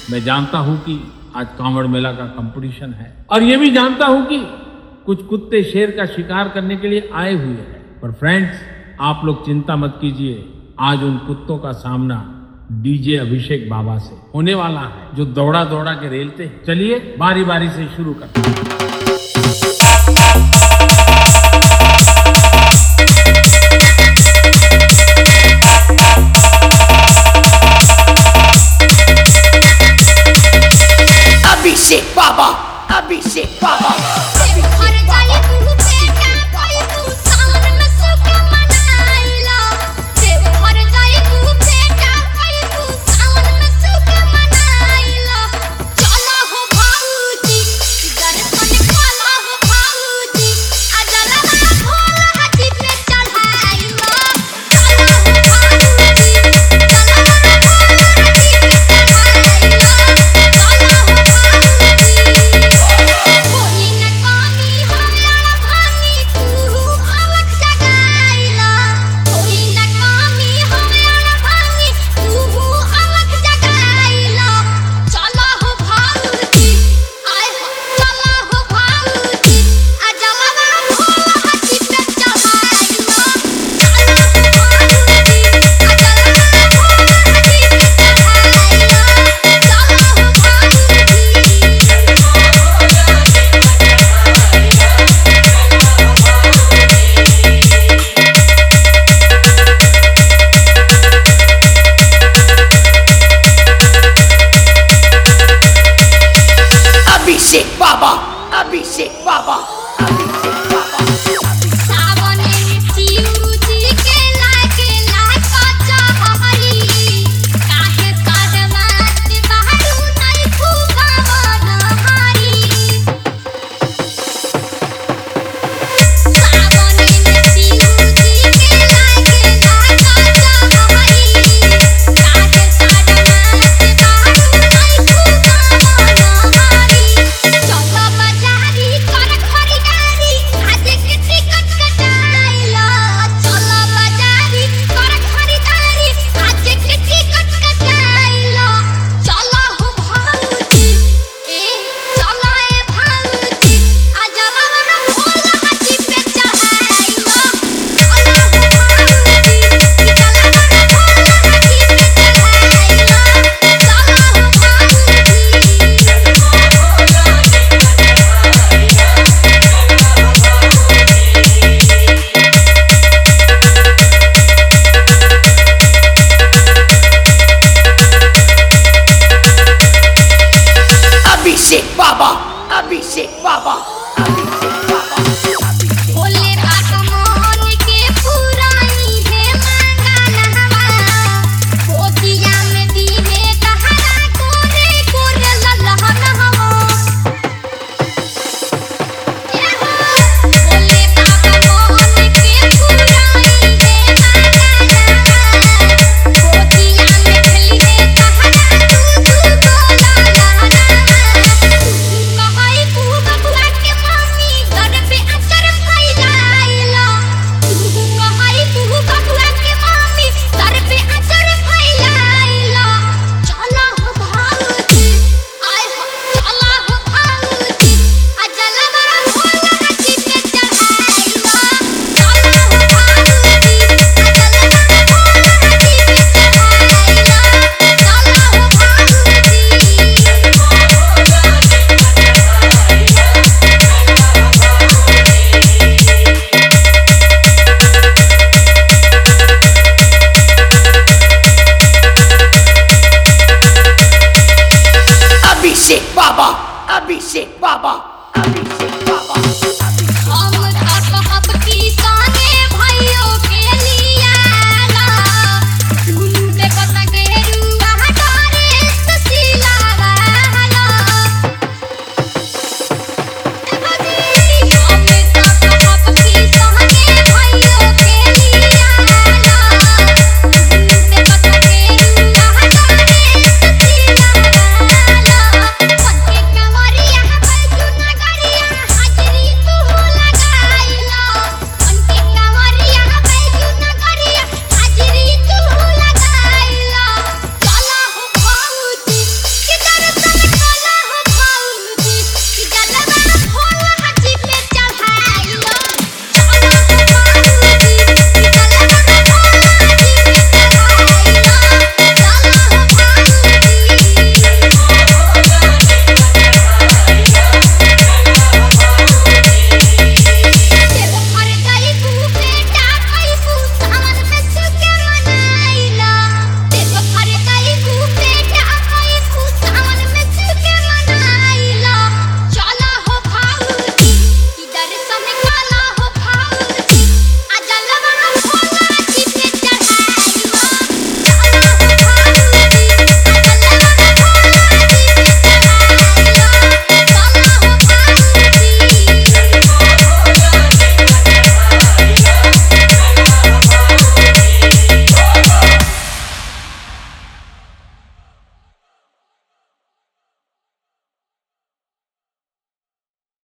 मैं जानता हूं कि आज कांवड़ मेला का कंपटीशन है और ये भी जानता हूं कि कुछ कुत्ते शेर का शिकार करने के लिए आए हुए हैं। पर फ्रेंड्स, आप लोग चिंता मत कीजिए, आज उन कुत्तों का सामना डीजे अभिषेक बाबा से होने वाला है, जो दौड़ा दौड़ा के रेलते हैं। चलिए बारी बारी से शुरू करते हैं। अभिषेक बाबा, अभिषेक बाबा। अभिषेक बाबा, अभिषेक बाबा, अभिषेक बाबा। अभिषेक बाबा, अभिषेक बाबा, अभिषेक बाबा। बोले बात मोहन के पुरानी है मंगलवा, गोदिया में दीवे कहरा कोरे कोरे ललहन हवो। बोले बात मोहन के पुरानी है मंगलवा, गोदिया में खली है कहरा तू बोला अभिषेक बाबा, अभिषेक बाबा, अभिषेक